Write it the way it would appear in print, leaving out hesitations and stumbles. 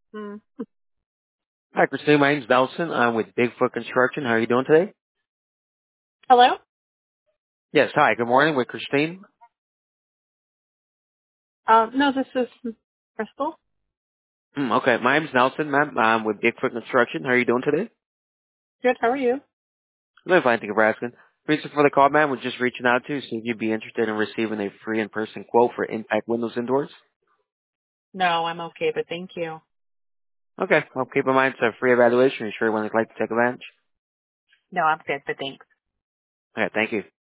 Mm. Hi, Christine. My name's Nelson. I'm with Bigfoot Construction. How are you doing today? Hello? Yes, hi. Good morning with Christine. No, this is Crystal. Okay, my name's Nelson, ma'am. I'm with Bigfoot Construction. How are you doing today? Good, how are you? I'm doing fine. Thank you for asking. Reason for the call, ma'am, was just reaching out to you, see if you'd be interested in receiving a free in-person quote for Impact Windows indoors. No, I'm okay, but thank you. Okay, well, keep in mind it's a free evaluation. Are you sure you would like to take advantage? No, I'm good, but thanks. Okay, thank you.